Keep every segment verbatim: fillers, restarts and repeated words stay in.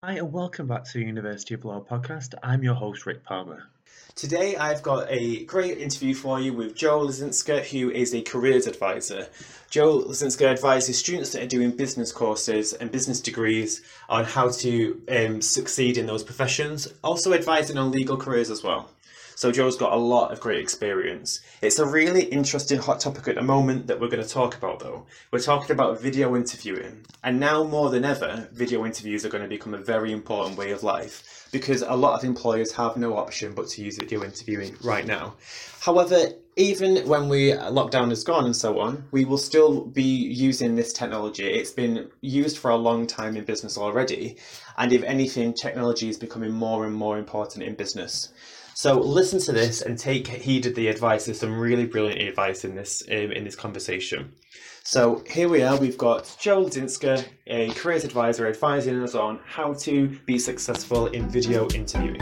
Hi, and welcome back to the University of Law podcast. I'm your host, Rick Palmer. Today, I've got a great interview for you with Joe Lazinska, who is a careers advisor. Joe Lazinska advises students that are doing business courses and business degrees on how to um, succeed in those professions, also advising on legal careers as well. So Joe's got a lot of great experience. It's a really interesting hot topic at the moment that we're going to talk about though. We're talking about video interviewing. And now more than ever, video interviews are going to become a very important way of life because a lot of employers have no option but to use video interviewing right now. However, even when we lockdown is gone and so on, we will still be using this technology. It's been used for a long time in business already. And if anything, technology is becoming more and more important in business. So listen to this and take heed of the advice. There's some really brilliant advice in this um, in this conversation. So here we are. We've got Joe Lazinska, a careers advisor, advising us on how to be successful in video interviewing.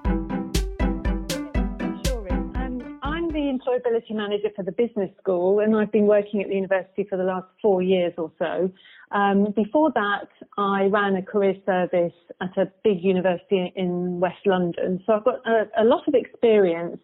Sure. Um, I'm the employability manager for the business school, and I've been working at the university for the last four years or so. Um, before that, I ran a career service at a big university in West London. So I've got a, a lot of experience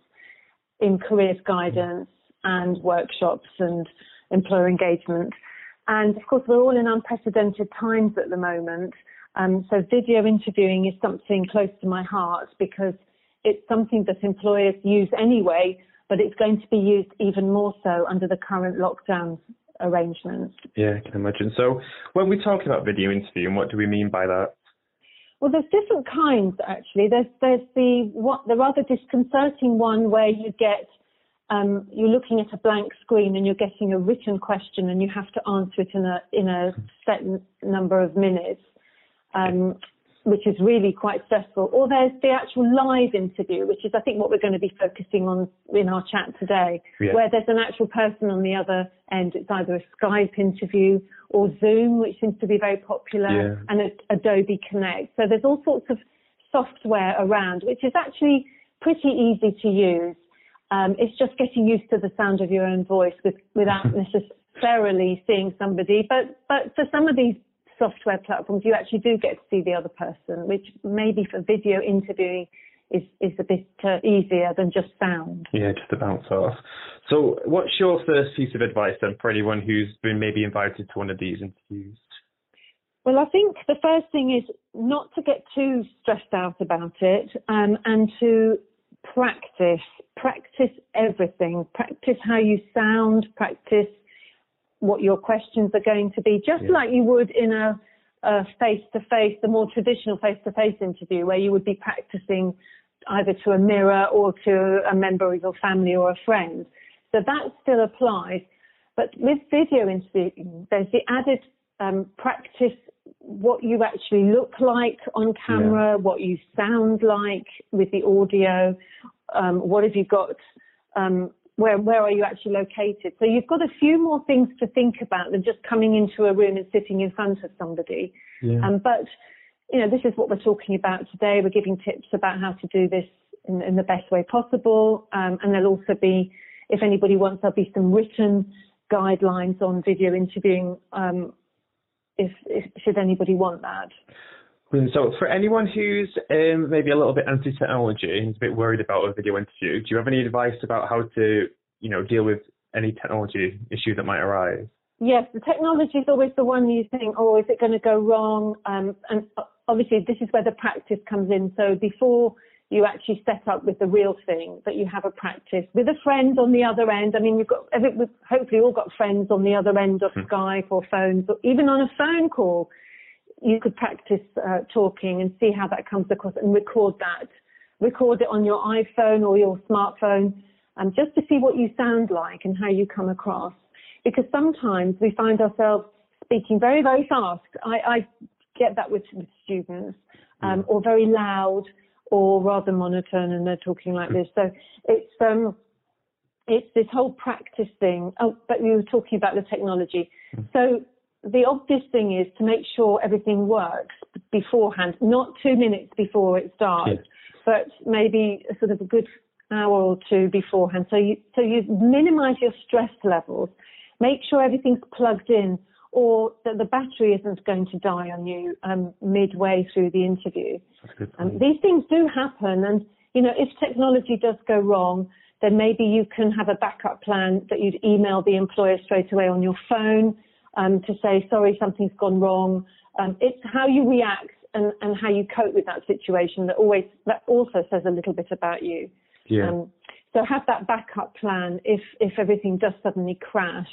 in careers guidance and workshops and employer engagement. And of course, we're all in unprecedented times at the moment. Um, so video interviewing is something close to my heart because it's something that employers use anyway, but it's going to be used even more so under the current lockdown arrangements. Yeah, I can imagine. So when we talk about video interviewing, what do we mean by that? Well, there's different kinds actually. There's there's the what the rather disconcerting one where you get um, you're looking at a blank screen and you're getting a written question and you have to answer it in a in a set number of minutes, um, which is really quite stressful. Or there's the actual live interview, which is I think what we're going to be focusing on in our chat today, yeah. where there's an actual person on the other end. It's either a Skype interview or Zoom, which seems to be very popular, yeah. and Adobe Connect. So there's all sorts of software around, which is actually pretty easy to use. Um, it's just getting used to the sound of your own voice with, without necessarily seeing somebody. But but for some of these software platforms, you actually do get to see the other person, which maybe for video interviewing is, is a bit uh, easier than just sound. Yeah, just to bounce off. So what's your first piece of advice then for anyone who's been maybe invited to one of these interviews? Well, I think the first thing is not to get too stressed out about it um, and to practice, practice everything, practice how you sound, practice what your questions are going to be, just yeah. like you would in a, a face-to-face, the more traditional face-to-face interview where you would be practicing either to a mirror or to a member of your family or a friend. So that still applies. But with video interviewing, there's the added um, practice what you actually look like on camera, yeah. what you sound like with the audio, um, what have you got, um, where where are you actually located? So you've got a few more things to think about than just coming into a room and sitting in front of somebody. Yeah. Um, but, you know, this is what we're talking about today. We're giving tips about how to do this in, in the best way possible. Um, and there'll also be, if anybody wants, there'll be some written guidelines on video interviewing um, if, if should anybody want that. So for anyone who's um, maybe a little bit anti-technology and is a bit worried about a video interview, do you have any advice about how to, you know, deal with any technology issue that might arise? Yes, the technology is always the one you think, oh, is it going to go wrong? Um, and obviously this is where the practice comes in. So before you actually set up with the real thing, that you have a practice with a friend on the other end. I mean, you've got, we've hopefully all got friends on the other end of hmm. Skype or phones, or even on a phone call. You could practice uh, talking and see how that comes across and record that. Record it on your iPhone or your smartphone, um, just to see what you sound like and how you come across. Because sometimes we find ourselves speaking very, very fast. I, I get that with, with students, um, or very loud or rather monotone, and they're talking like this. So it's um, it's this whole practice thing. Oh, but you were talking about the technology. So the obvious thing is to make sure everything works beforehand, not two minutes before it starts, yeah. but maybe a sort of a good hour or two beforehand. So you, so you minimize your stress levels, make sure everything's plugged in or that the battery isn't going to die on you um, midway through the interview. Um, these things do happen, and you know, if technology does go wrong, then maybe you can have a backup plan that you'd email the employer straight away on your phone um, to say, sorry, something's gone wrong. Um, it's how you react and, and how you cope with that situation that always that also says a little bit about you. Yeah. Um, so have that backup plan if if everything does suddenly crash.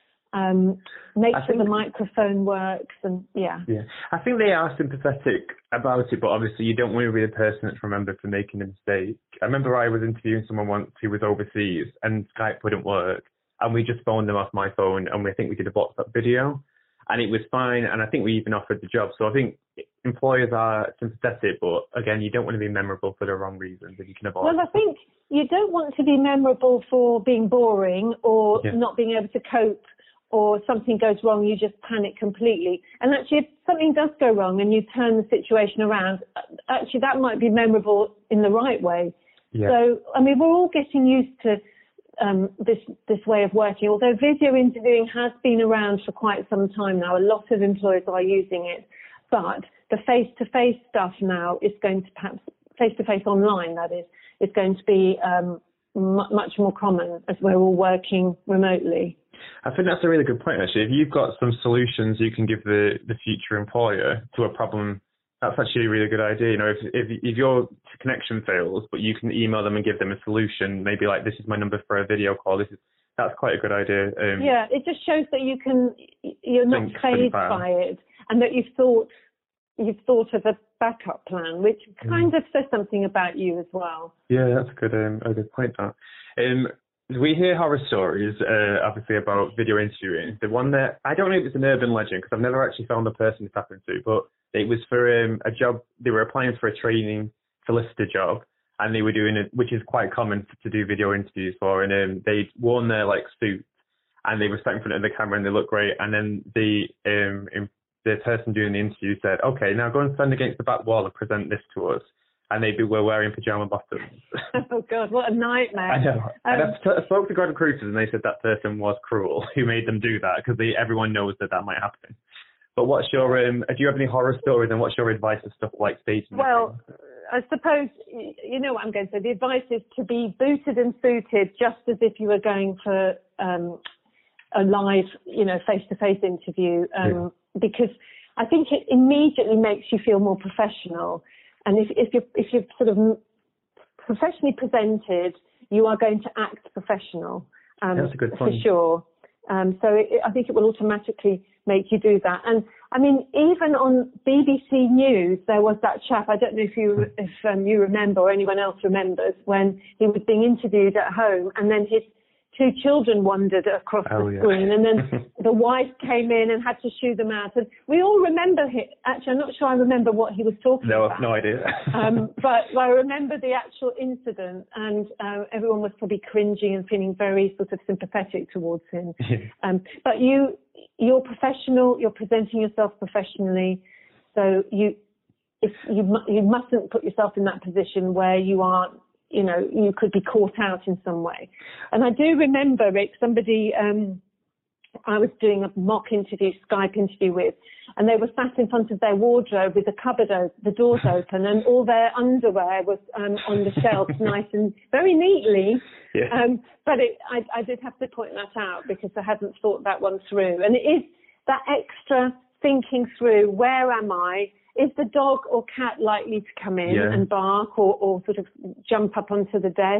Um, make I sure think, the microphone works, and yeah. Yeah, I think they are sympathetic about it, but obviously you don't want to be the person that's remembered for making a mistake. I remember I was interviewing someone once who was overseas and Skype wouldn't work, and we just phoned them off my phone, and we I think we did a WhatsApp video, and it was fine, and I think we even offered the job. So I think employers are sympathetic, but again, you don't want to be memorable for the wrong reasons if you can avoid. Well, I think you don't want to be memorable for being boring or Yeah. not being able to cope, or something goes wrong, you just panic completely. And actually, if something does go wrong and you turn the situation around, actually that might be memorable in the right way. Yeah. So, I mean, we're all getting used to um, this this way of working. Although video interviewing has been around for quite some time now, a lot of employers are using it. But the face-to-face stuff now is going to perhaps, face-to-face online, that is, is going to be um, m- much more common as we're all working remotely. I think that's a really good point, actually. If you've got some solutions you can give the, the future employer to a problem, that's actually a really good idea. You know, if, if if your connection fails, but you can email them and give them a solution, maybe like, this is my number for a video call. This is that's quite a good idea. Um, yeah, it just shows that you can, you're not think phased fast. by it, and that you've thought you've thought of a backup plan, which kind Mm. of says something about you as well. Yeah, that's a good um, a good point. That. Um, we hear horror stories, uh, obviously, about video interviewing. The one that, I don't know if it's an urban legend, because I've never actually found the person it's happened to, but it was for um, a job, they were applying for a training solicitor job, and they were doing it, which is quite common to do video interviews for, and um, they'd worn their, like, suits, and they were sat in front of the camera, and they looked great, and then the um, in, the person doing the interview said, okay, now go and stand against the back wall and present this to us. And they were wearing pajama bottoms. Oh God, what a nightmare! I know. Um, and I spoke to God Recruiters, and they said that person was cruel who made them do that, because everyone knows that that might happen. But what's your um? Do you have any horror stories, and what's your advice for stuff like staging? Well, I suppose you know what I'm going to say. The advice is to be booted and suited, just as if you were going for um, a live, you know, face-to-face interview, um, yeah. because I think it immediately makes you feel more professional. And if, if you're if you're sort of professionally presented, you are going to act professional. Um, That's a good point. For sure. Um, so it, I think it will automatically make you do that. And I mean, even on B B C News, there was that chap. I don't know if you if um, you remember or anyone else remembers when he was being interviewed at home, and then his two children wandered across oh, the yeah. screen, and then the wife came in and had to shoo them out. And we all remember him. Actually, I'm not sure I remember what he was talking no, about. No idea. um, but I remember the actual incident, and uh, everyone was probably cringing and feeling very sort of sympathetic towards him. um, but you, you're professional. You're presenting yourself professionally, so you, if you, you mustn't put yourself in that position where you are. You know, you could be caught out in some way. And I do remember, Rick, somebody um, I was doing a mock interview, Skype interview with, and they were sat in front of their wardrobe with the cupboard, o- the doors open, and all their underwear was um, on the shelf, nice and very neatly. Yeah. Um, but it, I, I did have to point that out because I hadn't thought that one through. And it is that extra thinking through, where am I? Is the dog or cat likely to come in yeah. and bark or, or sort of jump up onto the desk?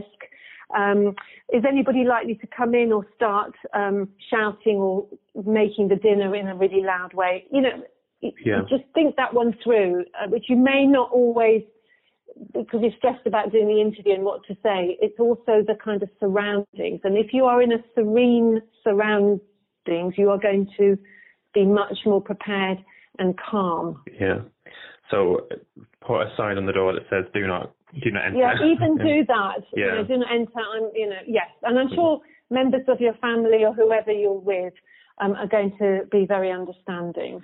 Um, is anybody likely to come in or start um, shouting or making the dinner in a really loud way? You know, yeah. just think that one through, uh, which you may not always, because you're stressed about doing the interview and what to say. It's also the kind of surroundings. And if you are in a serene surroundings, you are going to be much more prepared and calm. Yeah. So put a sign on the door that says "Do not, do not enter." Yeah, even do that. Yeah. You know, do not enter. I'm, you know, yes, and I'm sure members of your family or whoever you're with um, are going to be very understanding.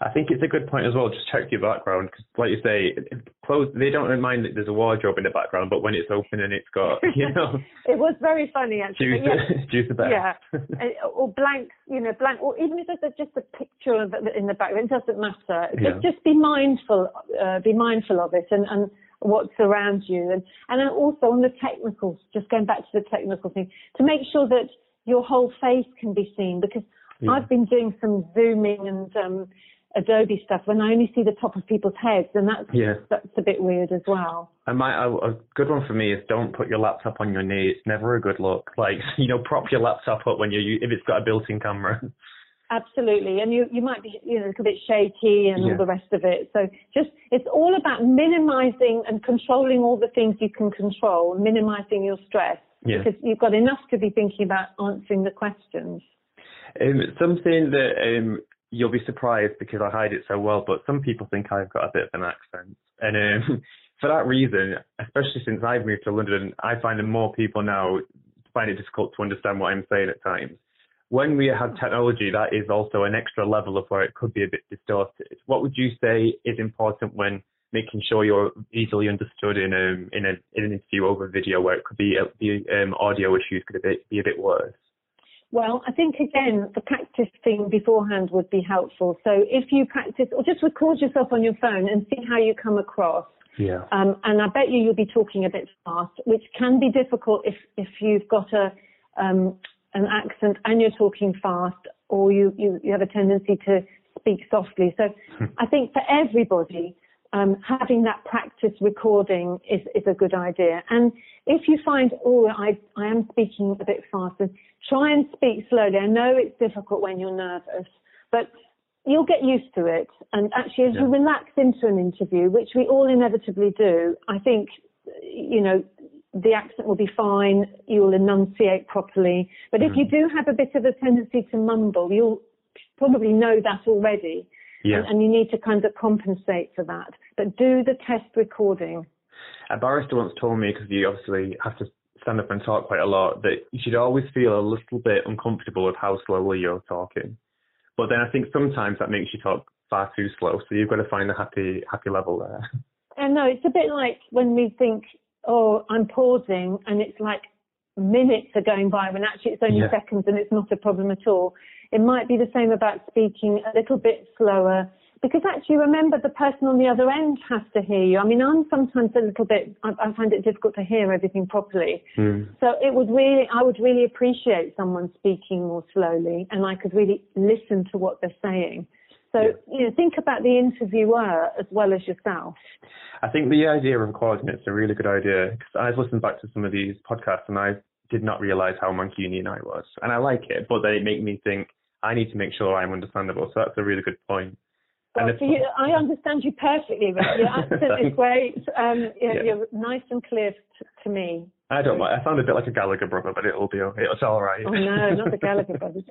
I think it's a good point as well. Just check your background because, like you say, clothes, they don't mind that there's a wardrobe in the background, but when it's open and it's got, you know, it was very funny actually. Juice, yeah. juice the best. Yeah, or blank, you know, blank, or even if there's just a picture of it in the background, it doesn't matter. Yeah. Just, just be mindful, uh, be mindful of it and, and what's around you, and and then also on the technicals. Just going back to the technical thing, to make sure that your whole face can be seen, because yeah. I've been doing some zooming and um, Adobe stuff when I only see the top of people's heads, and that's yeah. that's a bit weird as well. And my a, a good one for me is don't put your laptop on your knee. It's never a good look. Like, you know, prop your laptop up when you if it's got a built-in camera. Absolutely, and you you might be you know a little bit shaky and yeah. all the rest of it. So just it's all about minimizing and controlling all the things you can control, minimizing your stress, yeah. because you've got enough to be thinking about answering the questions. Um, something that um, you'll be surprised because I hide it so well, but some people think I've got a bit of an accent. And um, for that reason, especially since I've moved to London, I find that more people now find it difficult to understand what I'm saying at times. When we have technology, that is also an extra level of where it could be a bit distorted. What would you say is important when making sure you're easily understood in, um, in, a, in an interview over video where it could be the um, audio issues could be, be a bit worse? Well, I think, again, the practice thing beforehand would be helpful. So if you practice, or just record yourself on your phone and see how you come across. Yeah. Um, and I bet you you'll be talking a bit fast, which can be difficult if, if you've got a um, an accent and you're talking fast, or you, you, you have a tendency to speak softly. So I think for everybody, um, having that practice recording is, is a good idea. And if you find, oh, I, I am speaking a bit faster, try and speak slowly. I know it's difficult when you're nervous, but you'll get used to it. And actually, as yeah. you relax into an interview, which we all inevitably do, I think, you know, the accent will be fine. You'll enunciate properly. But mm. if you do have a bit of a tendency to mumble, you'll probably know that already. Yeah. And, and you need to kind of compensate for that. But do the test recording. A barrister once told me, because you obviously have to stand up and talk quite a lot, that you should always feel a little bit uncomfortable with how slowly you're talking. But then I think sometimes that makes you talk far too slow. So you've got to find a happy, happy level there. And no, it's a bit like when we think, oh, I'm pausing, and it's like minutes are going by when actually it's only yeah. seconds and it's not a problem at all. It might be the same about speaking a little bit slower, because actually remember the person on the other end has to hear you. I mean, I'm sometimes a little bit, I, I find it difficult to hear everything properly. Mm. So it would really, I would really appreciate someone speaking more slowly and I could really listen to what they're saying. So, yeah. you know, think about the interviewer as well as yourself. I think the idea of recording it's a really good idea, because I've listened back to some of these podcasts and I did not realise how Mancunian I was. And I like it, but then it made me think I need to make sure I'm understandable. So that's a really good point. Well, and you, I understand you perfectly, Rick. Your accent is great. Um, you're, yeah. you're nice and clear t- to me. I don't mind. I sound a bit like a Gallagher brother, but it'll be okay. It's all right. Oh, no, not the Gallagher brothers.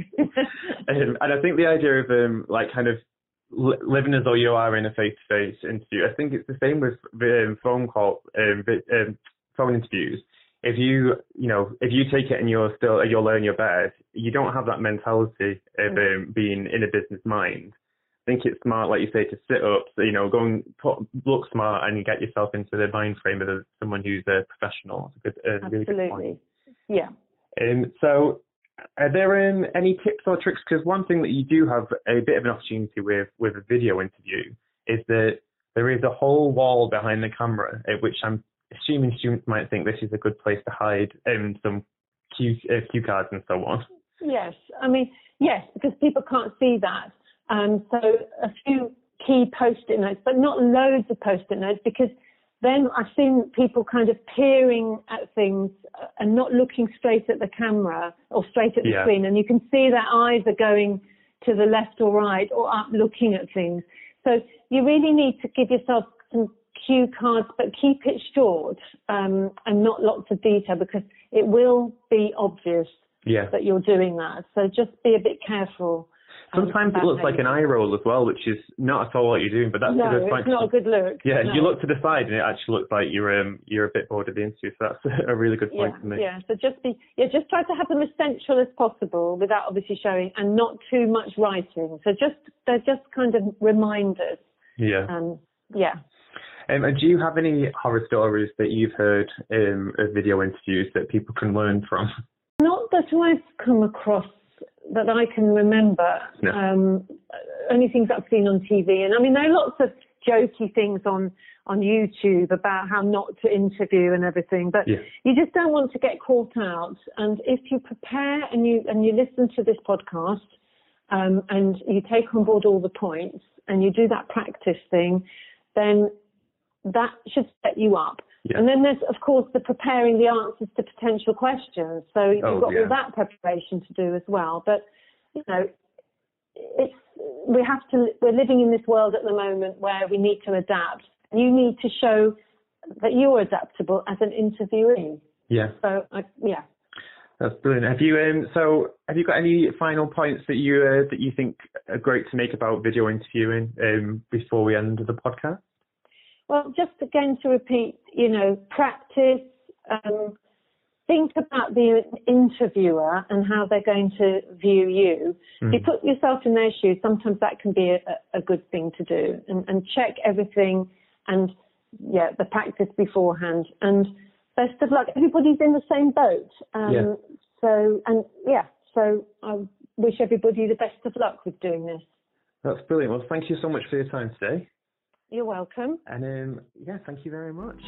um, and I think the idea of um, like kind of li- living as though you are in a face-to-face interview, I think it's the same with um, phone call, um, um, phone interviews. If you, you know, if you take it and you're still, you're laying in your bed, you don't have that mentality of um, being in a business mind. I think it's smart, like you say, to sit up, so, you know, go and put, look smart and get yourself into the mind frame of someone who's a professional. It's a good, uh, really good point. Yeah. Um, so are there um, any tips or tricks? Because one thing that you do have a bit of an opportunity with, with a video interview is that there is a whole wall behind the camera, at which I'm assuming students might think this is a good place to hide um, some cue, uh, cue cards and so on. Yes. I mean, yes, because people can't see that. Um, so a few key post-it notes, but not loads of post-it notes, because then I've seen people kind of peering at things and not looking straight at the camera or straight at the yeah. screen. And you can see their eyes are going to the left or right or up looking at things. So you really need to give yourself some cue cards, but keep it short um, and not lots of detail, because it will be obvious yeah. that you're doing that. So just be a bit careful. Sometimes it looks like an eye roll as well, which is not at all what you're doing, but that's no, a good it's not a good look. Yeah, no. you look to the side and it actually looks like you're um you're a bit bored of the interview, so that's a really good point yeah, to make. Yeah, so just be yeah, just try to have them as central as possible without obviously showing, and not too much writing. So just they're just kind of reminders. Yeah. Um, yeah. Um, and do you have any horror stories that you've heard um, of video interviews that people can learn from? Not that I've come across that I can remember. No. Um, only things I've seen on T V. And I mean, there are lots of jokey things on, on YouTube about how not to interview and everything, but yeah. you just don't want to get caught out. And if you prepare and you, and you listen to this podcast, um, and you take on board all the points and you do that practice thing, then that should set you up. Yeah. And then there's, of course, the preparing the answers to potential questions. So you've oh, got yeah. all that preparation to do as well. But, you know, it's, we have to, we're living in this world at the moment where we need to adapt. You need to show that you're adaptable as an interviewee. Yeah. So, I, yeah. That's brilliant. Have you um so have you got any final points that you uh, that you think are great to make about video interviewing um before we end the podcast? Well, just again to repeat, you know, practice, um, think about the interviewer and how they're going to view you. Mm. You put yourself in their shoes, sometimes that can be a, a good thing to do, and, and check everything and, yeah, the practice beforehand. And best of luck. Everybody's in the same boat. Um, yeah. So, and yeah, so I wish everybody the best of luck with doing this. That's brilliant. Well, thank you so much for your time today. You're welcome. And um, yeah, thank you very much.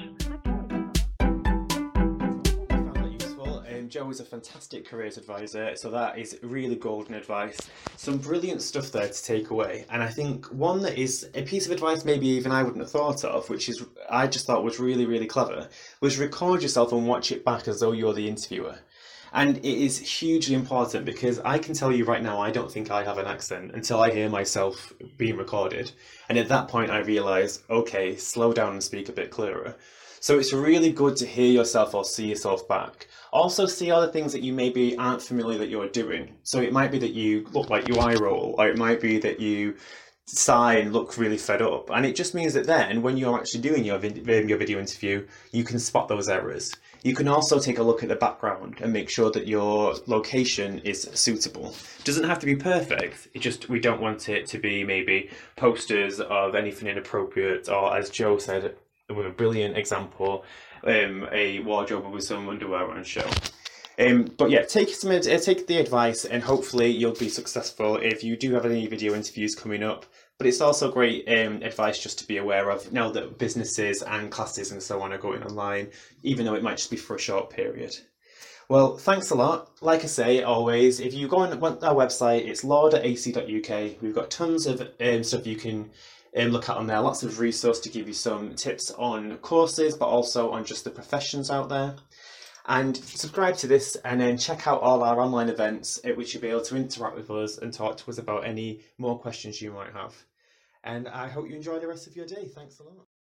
Um, Joe is a fantastic careers advisor, so that is really golden advice. Some brilliant stuff there to take away, and I think one that is a piece of advice maybe even I wouldn't have thought of, which is I just thought was really, really clever, was record yourself and watch it back as though you're the interviewer. And it is hugely important because I can tell you right now, I don't think I have an accent until I hear myself being recorded. And at that point, I realise, okay, slow down and speak a bit clearer. So it's really good to hear yourself or see yourself back. Also see other things that you maybe aren't familiar that you're doing. So it might be that you look like you eye roll, or it might be that you sigh and look really fed up. And it just means that then when you're actually doing your, vid- your video interview, you can spot those errors. You can also take a look at the background and make sure that your location is suitable. It doesn't have to be perfect. It just, we don't want it to be maybe posters of anything inappropriate, or as Joe said, with a brilliant example, um, a wardrobe with some underwear on show. Um, but yeah, take some uh, take the advice, and hopefully you'll be successful if you do have any video interviews coming up. But it's also great um, advice just to be aware of now that businesses and classes and so on are going online, even though it might just be for a short period. Well, thanks a lot. Like I say, always, if you go on our website, it's law dot a c dot u k. We've got tons of um, stuff you can um, look at on there, lots of resources to give you some tips on courses, but also on just the professions out there. And subscribe to this, and then check out all our online events at which you'll be able to interact with us and talk to us about any more questions you might have. And I hope you enjoy the rest of your day. Thanks a lot.